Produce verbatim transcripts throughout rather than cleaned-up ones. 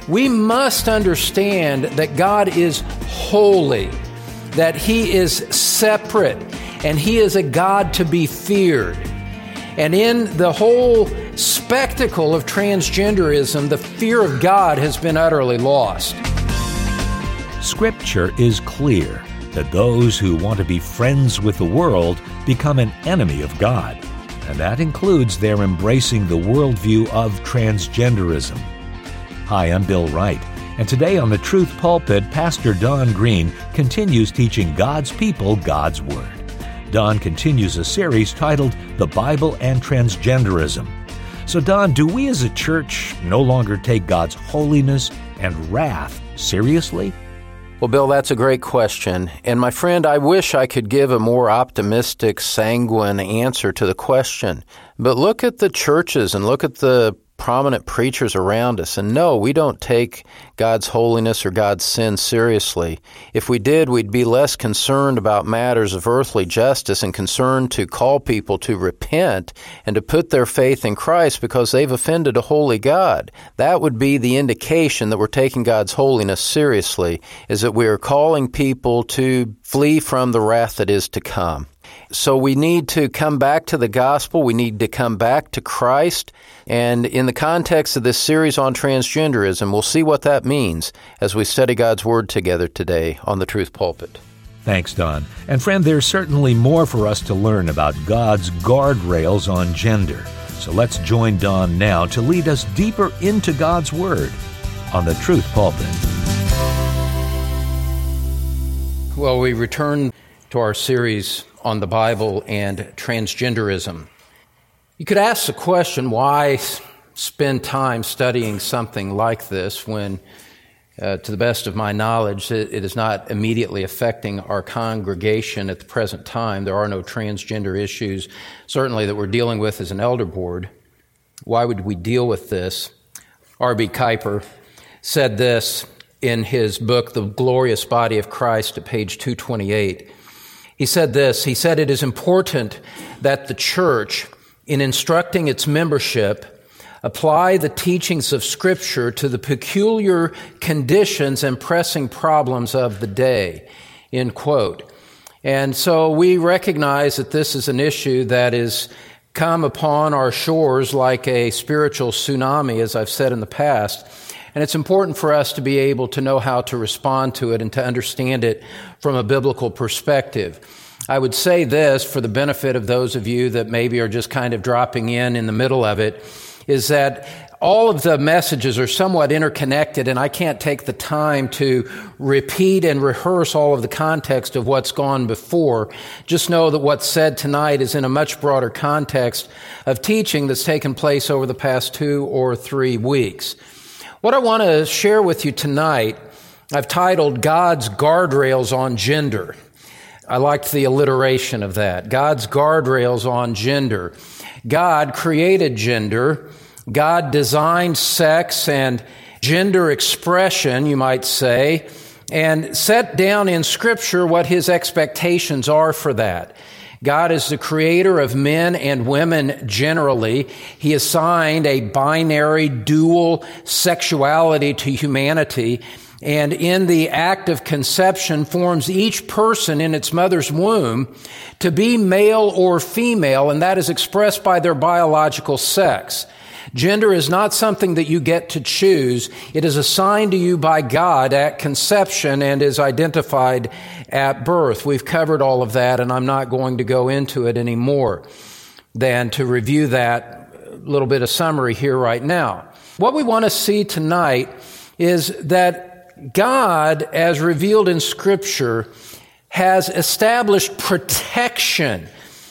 we must understand that God is holy, that He is separate, and He is a God to be feared. And in the whole spectacle of transgenderism, the fear of God has been utterly lost. Scripture is clear that those who want to be friends with the world become an enemy of God, and that includes their embracing the worldview of transgenderism. Hi, I'm Bill Wright, and today on the Truth Pulpit, Pastor Don Green continues teaching God's people God's Word. Don continues a series titled The Bible and Transgenderism. So Don, do we as a church no longer take God's holiness and wrath seriously? Well, Bill, that's a great question. And my friend, I wish I could give a more optimistic, sanguine answer to the question. But look at the churches and look at the prominent preachers around us. And no, we don't take God's holiness or God's sin seriously. If we did, we'd be less concerned about matters of earthly justice and concerned to call people to repent and to put their faith in Christ because they've offended a holy God. That would be the indication that we're taking God's holiness seriously, is that we are calling people to flee from the wrath that is to come. So we need to come back to the gospel. We need to come back to Christ. And in the context of this series on transgenderism, we'll see what that means as we study God's Word together today on the Truth Pulpit. Thanks, Don. And friend, there's certainly more for us to learn about God's guardrails on gender. So let's join Don now to lead us deeper into God's Word on the Truth Pulpit. Well, we return to our series on the Bible and transgenderism. You could ask the question, why spend time studying something like this when, uh, to the best of my knowledge, it, it is not immediately affecting our congregation at the present time. There are no transgender issues, certainly, that we're dealing with as an elder board. Why would we deal with this? R B Kuiper said this in his book, The Glorious Body of Christ, at page two twenty-eight. He said this, he said, "It is important that the church, in instructing its membership, apply the teachings of Scripture to the peculiar conditions and pressing problems of the day," end quote. And so we recognize that this is an issue that is come upon our shores like a spiritual tsunami, as I've said in the past. And it's important for us to be able to know how to respond to it and to understand it from a biblical perspective. I would say this for the benefit of those of you that maybe are just kind of dropping in in the middle of it, is that all of the messages are somewhat interconnected, and I can't take the time to repeat and rehearse all of the context of what's gone before. Just know that what's said tonight is in a much broader context of teaching that's taken place over the past two or three weeks. What I want to share with you tonight, I've titled God's Guardrails on Gender. I liked the alliteration of that. God's guardrails on gender. God created gender. God designed sex and gender expression, you might say, and set down in Scripture what His expectations are for that. God is the creator of men and women generally. He assigned a binary, dual sexuality to humanity, and in the act of conception forms each person in its mother's womb to be male or female, and that is expressed by their biological sex. Gender is not something that you get to choose. It is assigned to you by God at conception and is identified at birth. We've covered all of that, and I'm not going to go into it any more than to review that little bit of summary here right now. What we want to see tonight is that God, as revealed in Scripture, has established protection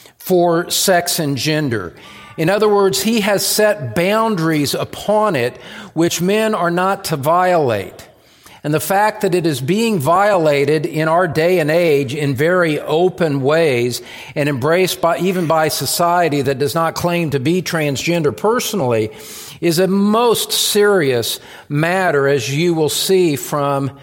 for sex and gender. In other words, He has set boundaries upon it which men are not to violate. And the fact that it is being violated in our day and age in very open ways and embraced by even by society that does not claim to be transgender personally is a most serious matter, as you will see from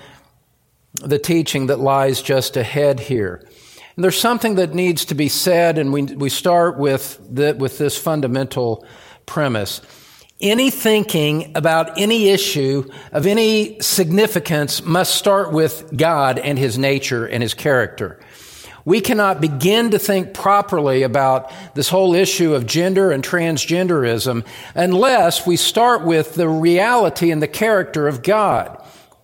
the teaching that lies just ahead here. And there's something that needs to be said, and we we start with the, with this fundamental premise. any thinking about any issue of any significance must start with God and His nature and His character. We cannot begin to think properly about this whole issue of gender and transgenderism unless we start with the reality and the character of God.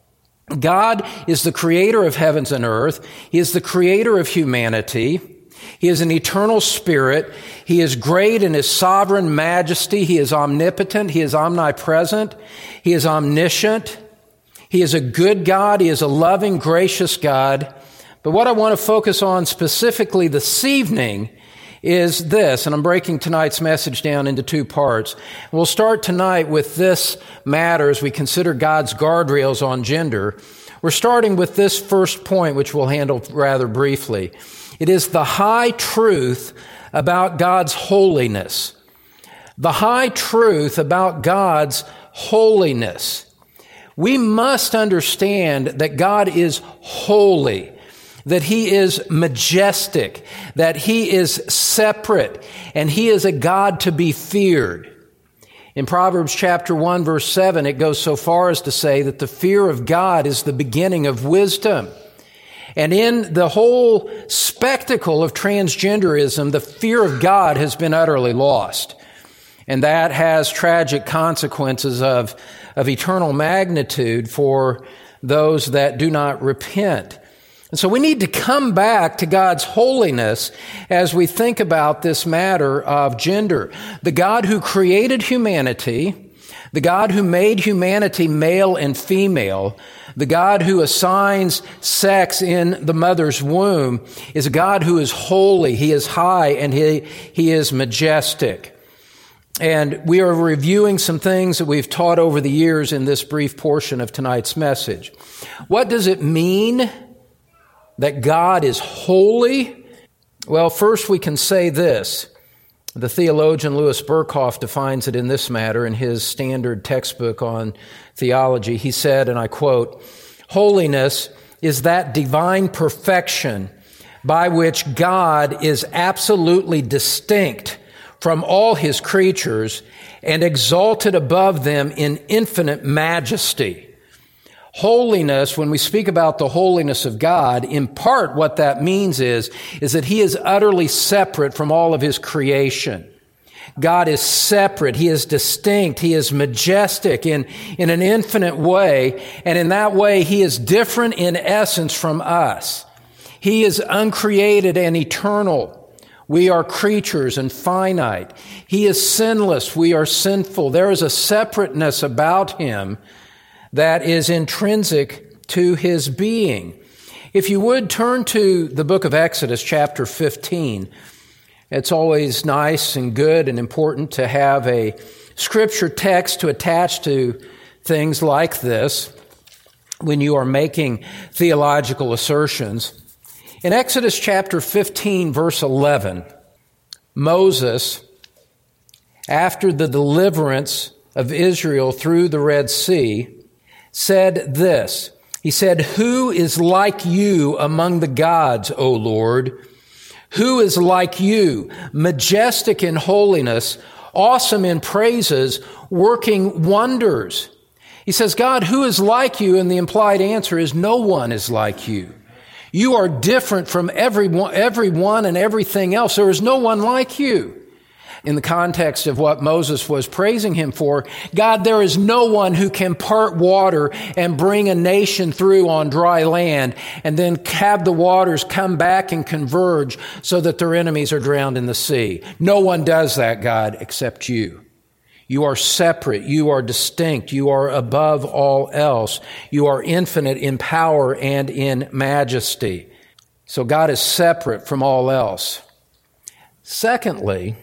God is the creator of heavens and earth. He is the creator of humanity. He is an eternal spirit. He is great in His sovereign majesty. He is omnipotent. He is omnipresent. He is omniscient. He is a good God. He is a loving, gracious God. But what I want to focus on specifically this evening is this, and I'm breaking tonight's message down into two parts. We'll start tonight with this matter as we consider God's guardrails on gender. We're starting with this first point, which we'll handle rather briefly. It is the high truth about God's holiness. The high truth about God's holiness. We must understand that God is holy, that He is majestic, that He is separate, and He is a God to be feared. In Proverbs chapter one, verse seven, it goes so far as to say that the fear of God is the beginning of wisdom. And in the whole spectacle of transgenderism, the fear of God has been utterly lost. And that has tragic consequences of, of eternal magnitude for those that do not repent. And so we need to come back to God's holiness as we think about this matter of gender. The God who created humanity, the God who made humanity male and female, the God who assigns sex in the mother's womb is a God who is holy. He is high and he, he is majestic. And we are reviewing some things that we've taught over the years in this brief portion of tonight's message. What does it mean that God is holy? Well, first we can say this. The theologian Louis Berkhoff defines it in this matter in his standard textbook on theology. He said, and I quote, "Holiness is that divine perfection by which God is absolutely distinct from all His creatures and exalted above them in infinite majesty." Holiness, when we speak about the holiness of God, in part what that means is, is that He is utterly separate from all of His creation. God is separate. He is distinct. He is majestic in, in an infinite way. And in that way, He is different in essence from us. He is uncreated and eternal. We are creatures and finite. He is sinless. We are sinful. There is a separateness about Him that is intrinsic to His being. If you would turn to the book of Exodus, chapter fifteen. It's always nice and good and important to have a scripture text to attach to things like this when you are making theological assertions. In Exodus chapter fifteen, verse eleven, Moses, after the deliverance of Israel through the Red Sea, said this. He said, "Who is like you among the gods, O Lord? Who is like you, majestic in holiness, awesome in praises, working wonders?" He says, God, who is like you? And the implied answer is no one is like you. You are different from everyone, everyone and everything else. There is no one like you. In the context of what Moses was praising Him for, God, there is no one who can part water and bring a nation through on dry land and then have the waters come back and converge so that their enemies are drowned in the sea. No one does that, God, except you. You are separate. You are distinct. You are above all else. You are infinite in power and in majesty. So God is separate from all else. Secondly,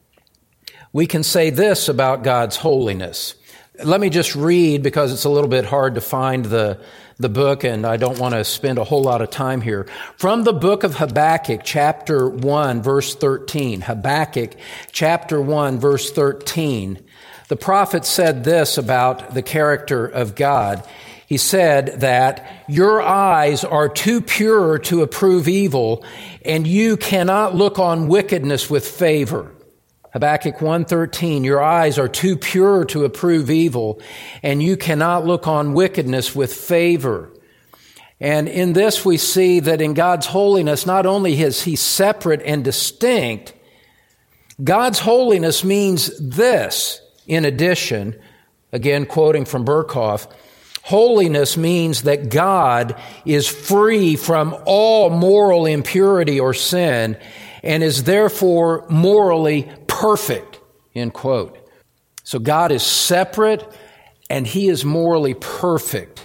we can say this about God's holiness. Let me just read, because it's a little bit hard to find the, the book, and I don't want to spend a whole lot of time here. From the book of Habakkuk, chapter one, verse thirteen. Habakkuk, chapter one, verse thirteen. The prophet said this about the character of God. He said that your eyes are too pure to approve evil, and you cannot look on wickedness with favor. Habakkuk one thirteen, your eyes are too pure to approve evil, and you cannot look on wickedness with favor. And in this we see that in God's holiness, not only is He separate and distinct, God's holiness means this, in addition, again quoting from Berkhoff, holiness means that God is free from all moral impurity or sin and is therefore morally perfect, end quote. So God is separate and He is morally perfect.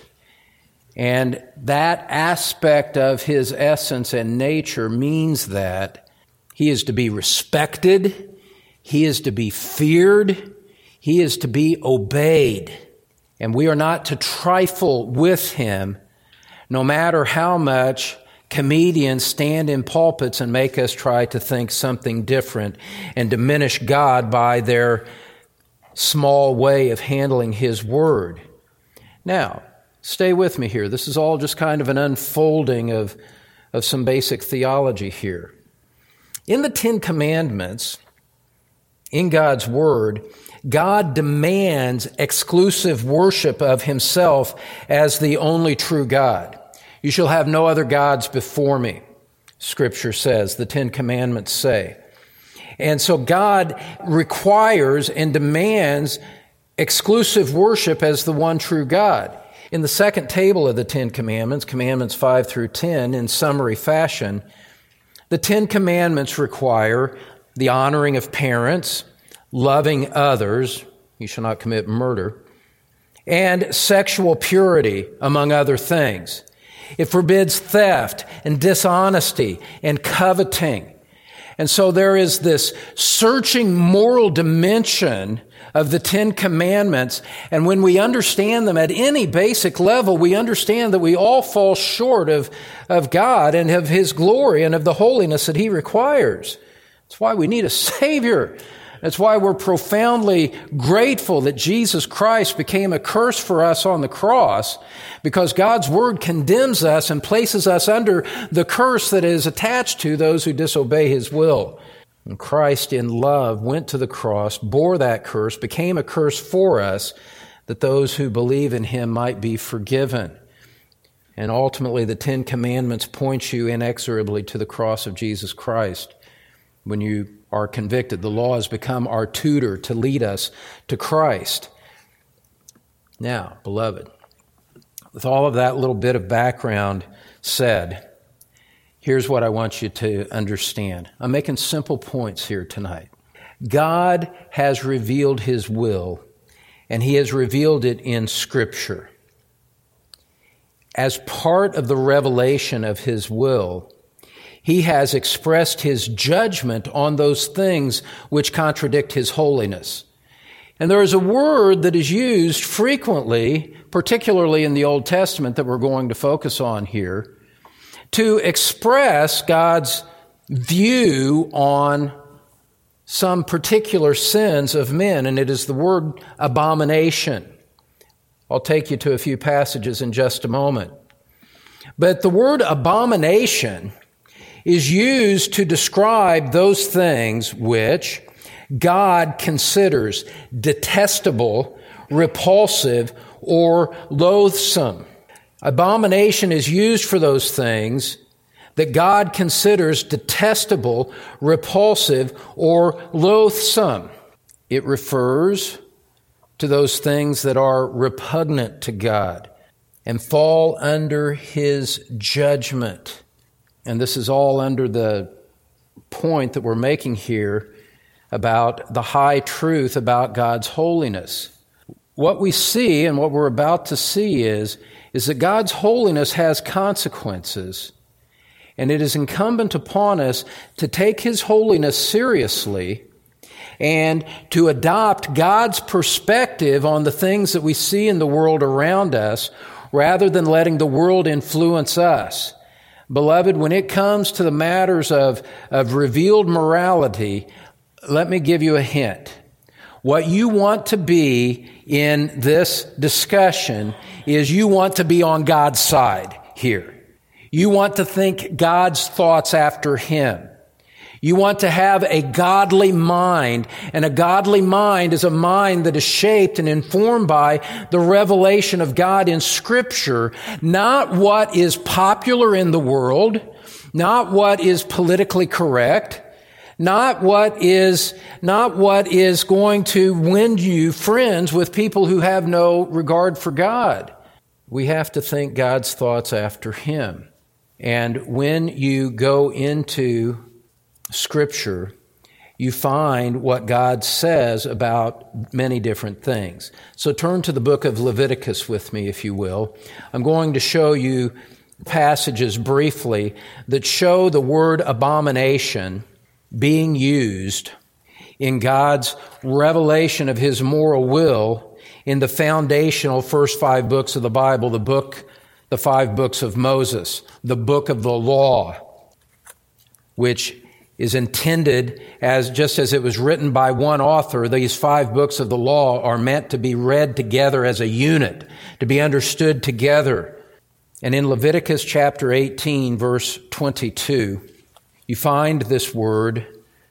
And that aspect of His essence and nature means that He is to be respected, He is to be feared, He is to be obeyed. And we are not to trifle with Him, no matter how much comedians stand in pulpits and make us try to think something different and diminish God by their small way of handling His Word. Now, stay with me here. This is all just kind of an unfolding of, of some basic theology here. In the Ten Commandments, in God's Word, God demands exclusive worship of Himself as the only true God. You shall have no other gods before me, Scripture says, the Ten Commandments say. And so God requires and demands exclusive worship as the one true God. In the second table of the Ten Commandments, Commandments five through ten, in summary fashion, the Ten Commandments require the honoring of parents, loving others, you shall not commit murder, and sexual purity, among other things. It forbids theft and dishonesty and coveting. And so there is this searching moral dimension of the Ten Commandments, and when we understand them at any basic level, we understand that we all fall short of, of God and of His glory and of the holiness that He requires. That's why we need a Savior. That's why we're profoundly grateful that Jesus Christ became a curse for us on the cross, because God's Word condemns us and places us under the curse that is attached to those who disobey His will. And Christ in love went to the cross, bore that curse, became a curse for us, that those who believe in Him might be forgiven. And ultimately, the Ten Commandments point you inexorably to the cross of Jesus Christ. When you are convicted, the law has become our tutor to lead us to Christ. Now, beloved, with all of that little bit of background said, here's what I want you to understand. I'm making simple points here tonight. God has revealed His will, and He has revealed it in Scripture. As part of the revelation of His will, He has expressed His judgment on those things which contradict His holiness. And there is a word that is used frequently, particularly in the Old Testament that we're going to focus on here, to express God's view on some particular sins of men, and it is the word abomination. I'll take you to a few passages in just a moment. But the word abomination is used to describe those things which God considers detestable, repulsive, or loathsome. Abomination is used for those things that God considers detestable, repulsive, or loathsome. It refers to those things that are repugnant to God and fall under His judgment. And this is all under the point that we're making here about the high truth about God's holiness. What we see and what we're about to see is, is that God's holiness has consequences, and it is incumbent upon us to take His holiness seriously and to adopt God's perspective on the things that we see in the world around us, rather than letting the world influence us. Beloved, when it comes to the matters of, of revealed morality, let me give you a hint. What you want to be in this discussion is you want to be on God's side here. You want to think God's thoughts after Him. You want to have a godly mind, and a godly mind is a mind that is shaped and informed by the revelation of God in Scripture, not what is popular in the world, not what is politically correct, not what is, not what is going to win you friends with people who have no regard for God. We have to think God's thoughts after Him. And when you go into Scripture, you find what God says about many different things. So turn to the book of Leviticus with me, if you will. I'm going to show you passages briefly that show the word abomination being used in God's revelation of His moral will in the foundational first five books of the Bible, the book, the five books of Moses, the book of the law, which is intended as, just as it was written by one author, these five books of the law are meant to be read together as a unit, to be understood together. And in Leviticus chapter eighteen, verse twenty-two, you find this word,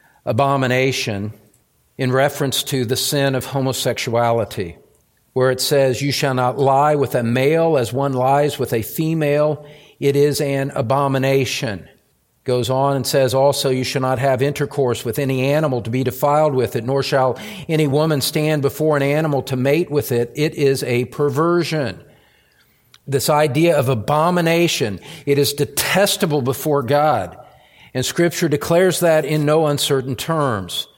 abomination, in reference to the sin of homosexuality, where it says, "You shall not lie with a male as one lies with a female. It is an abomination." Goes on and says also, "You shall not have intercourse with any animal to be defiled with it, nor shall any woman stand before an animal to mate with it. It is a perversion." This idea of abomination, it is detestable before God. And Scripture declares that in no uncertain terms.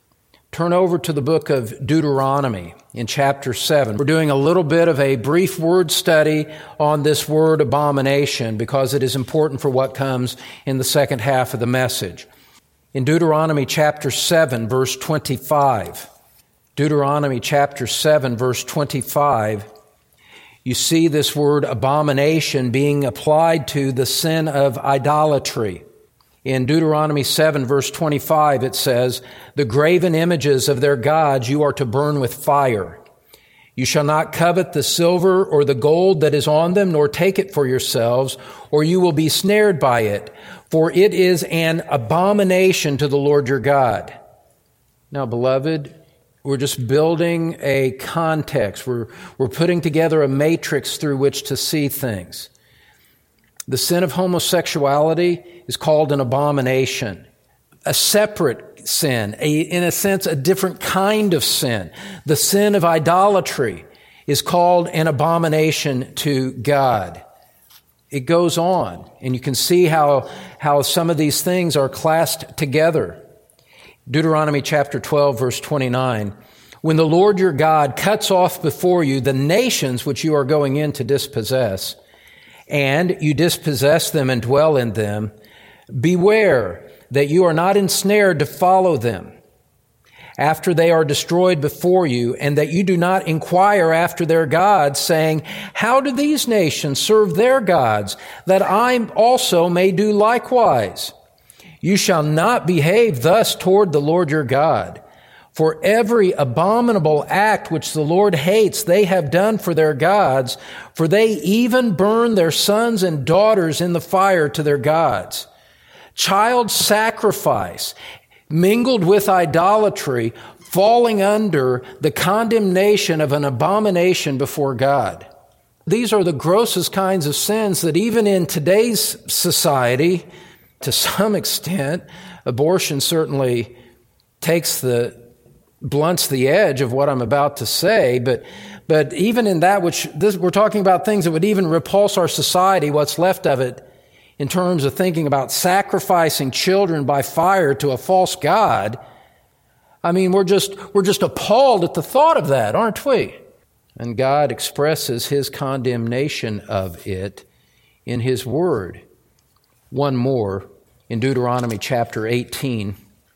Turn over to the book of Deuteronomy in chapter seven. We're doing a little bit of a brief word study on this word abomination because it is important for what comes in the second half of the message. In Deuteronomy chapter seven, verse twenty-five, Deuteronomy chapter seven, verse twenty-five, you see this word abomination being applied to the sin of idolatry. In Deuteronomy seven, verse twenty-five, it says, "The graven images of their gods you are to burn with fire. You shall not covet the silver or the gold that is on them, nor take it for yourselves, or you will be snared by it, for it is an abomination to the Lord your God." Now, beloved, we're just building a context. We're, we're putting together a matrix through which to see things. The sin of homosexuality is called an abomination, a separate sin, a, in a sense, a different kind of sin. The sin of idolatry is called an abomination to God. It goes on, and you can see how, how some of these things are classed together. Deuteronomy chapter twelve, verse twenty-nine, "When the Lord your God cuts off before you the nations which you are going in to dispossess, and you dispossess them and dwell in them, beware that you are not ensnared to follow them after they are destroyed before you, and that you do not inquire after their gods, saying, 'How do these nations serve their gods, that I also may do likewise?' You shall not behave thus toward the Lord your God. For every abominable act which the Lord hates, they have done for their gods, for they even burn their sons and daughters in the fire to their gods. Child sacrifice, mingled with idolatry, falling under the condemnation of an abomination before God." These are the grossest kinds of sins that even in today's society, to some extent, abortion certainly takes the blunts the edge of what I'm about to say, but but even in that which this, we're talking about things that would even repulse our society, what's left of it, in terms of thinking about sacrificing children by fire to a false god. I mean, we're just we're just appalled at the thought of that, aren't we? And God expresses His condemnation of it in His Word. One more in Deuteronomy chapter eighteen.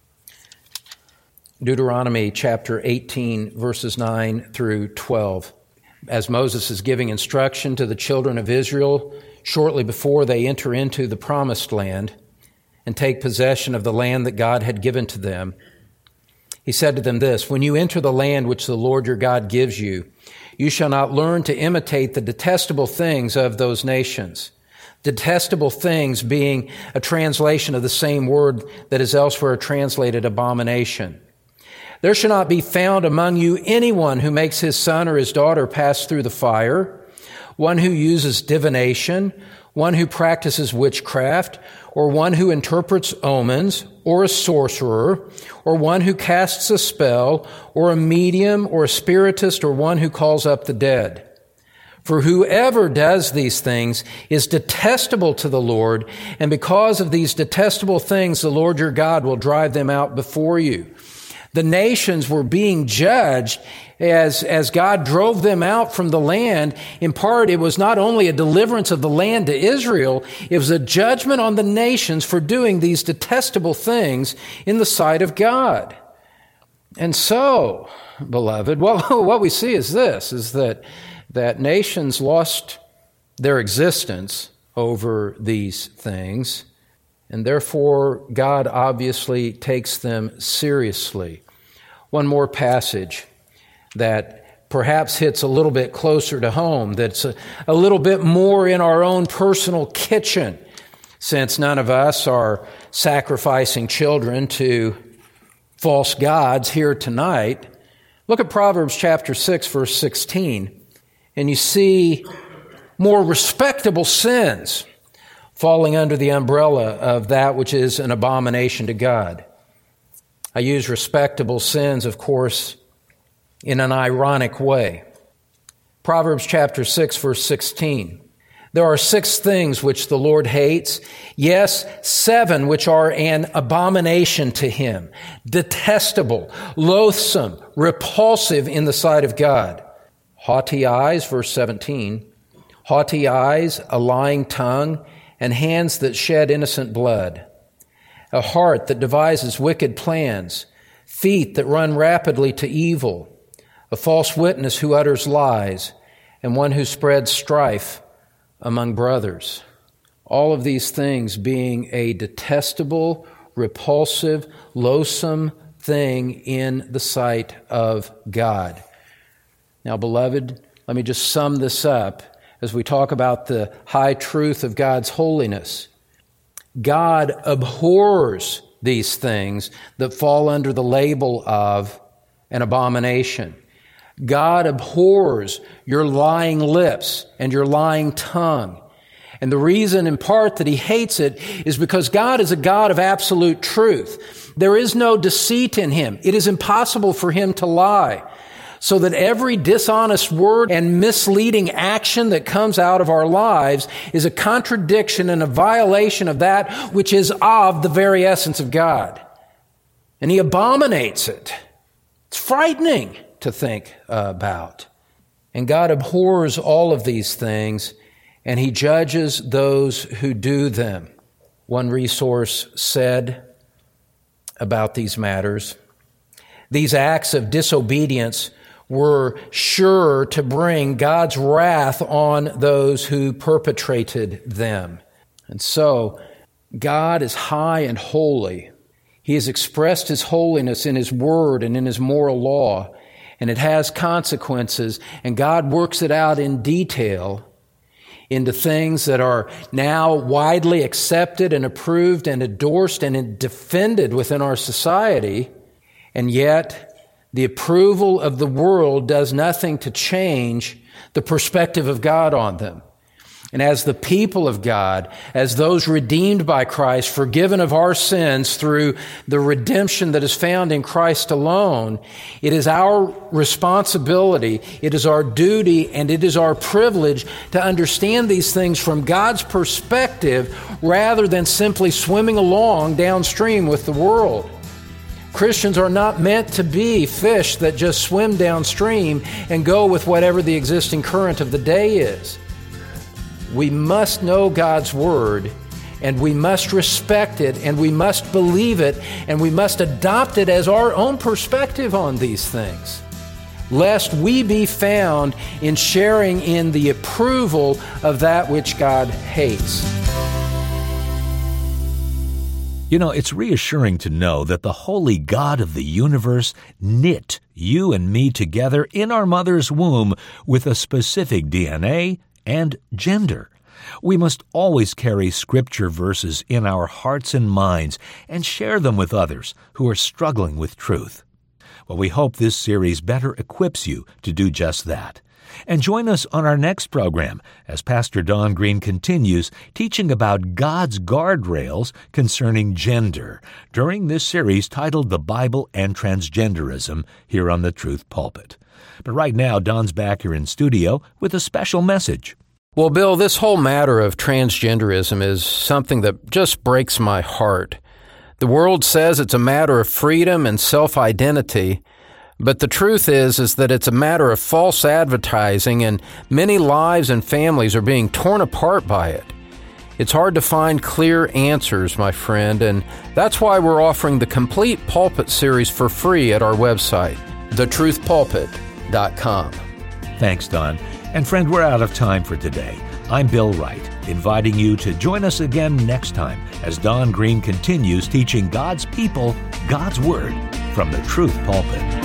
Deuteronomy chapter eighteen, verses nine through twelve. As Moses is giving instruction to the children of Israel shortly before they enter into the promised land and take possession of the land that God had given to them, he said to them this, "When you enter the land which the Lord your God gives you, you shall not learn to imitate the detestable things of those nations, Detestable things being a translation of the same word that is elsewhere translated abomination. There shall not be found among you anyone who makes his son or his daughter pass through the fire, one who uses divination, one who practices witchcraft, or one who interprets omens, or a sorcerer, or one who casts a spell, or a medium, or a spiritist, or one who calls up the dead. For whoever does these things is detestable to the Lord, and because of these detestable things, the Lord your God will drive them out before you. The nations were being judged as, as God drove them out from the land. In part, it was not only a deliverance of the land to Israel, it was a judgment on the nations for doing these detestable things in the sight of God. And so, beloved, well, what we see is this, is that, that nations lost their existence over these things, and therefore God obviously takes them seriously. One more passage that perhaps hits a little bit closer to home, that's a, a little bit more in our own personal kitchen, since none of us are sacrificing children to false gods here tonight. Look at Proverbs chapter six, verse sixteen, and you see more respectable sins falling under the umbrella of that which is an abomination to God. I use respectable sins, of course, in an ironic way. Proverbs chapter six, verse sixteen. There are six things which the Lord hates, yes, seven which are an abomination to him, detestable, loathsome, repulsive in the sight of God. Haughty eyes, verse seventeen, haughty eyes, a lying tongue, and hands that shed innocent blood, a heart that devises wicked plans, feet that run rapidly to evil, a false witness who utters lies, and one who spreads strife among brothers. All of these things being a detestable, repulsive, loathsome thing in the sight of God. Now, beloved, let me just sum this up as we talk about the high truth of God's holiness. God abhors these things that fall under the label of an abomination. God abhors your lying lips and your lying tongue. And the reason in part that he hates it is because God is a God of absolute truth. There is no deceit in him. It is impossible for him to lie. So that every dishonest word and misleading action that comes out of our lives is a contradiction and a violation of that which is of the very essence of God. And he abominates it. It's frightening to think about. And God abhors all of these things, and he judges those who do them. One resource said about these matters, these acts of disobedience were sure to bring God's wrath on those who perpetrated them. And so, God is high and holy. He has expressed his holiness in his word and in his moral law, and it has consequences, and God works it out in detail into things that are now widely accepted and approved and endorsed and defended within our society, and yet the approval of the world does nothing to change the perspective of God on them. And as the people of God, as those redeemed by Christ, forgiven of our sins through the redemption that is found in Christ alone, it is our responsibility, it is our duty, and it is our privilege to understand these things from God's perspective rather than simply swimming along downstream with the world. Christians are not meant to be fish that just swim downstream and go with whatever the existing current of the day is. We must know God's Word, and we must respect it, and we must believe it, and we must adopt it as our own perspective on these things, lest we be found in sharing in the approval of that which God hates. You know, it's reassuring to know that the holy God of the universe knit you and me together in our mother's womb with a specific D N A and gender. We must always carry Scripture verses in our hearts and minds and share them with others who are struggling with truth. Well, we hope this series better equips you to do just that. And join us on our next program as Pastor Don Green continues teaching about God's guardrails concerning gender during this series titled The Bible and Transgenderism here on the Truth Pulpit. But right now, Don's back here in studio with a special message. Well, Bill, this whole matter of transgenderism is something that just breaks my heart. The world says it's a matter of freedom and self-identity, but the truth is, is that it's a matter of false advertising, and many lives and families are being torn apart by it. It's hard to find clear answers, my friend, and that's why we're offering the complete Pulpit series for free at our website, the truth pulpit dot com. Thanks, Don. And friend, we're out of time for today. I'm Bill Wright, inviting you to join us again next time as Don Green continues teaching God's people God's Word from the Truth Pulpit.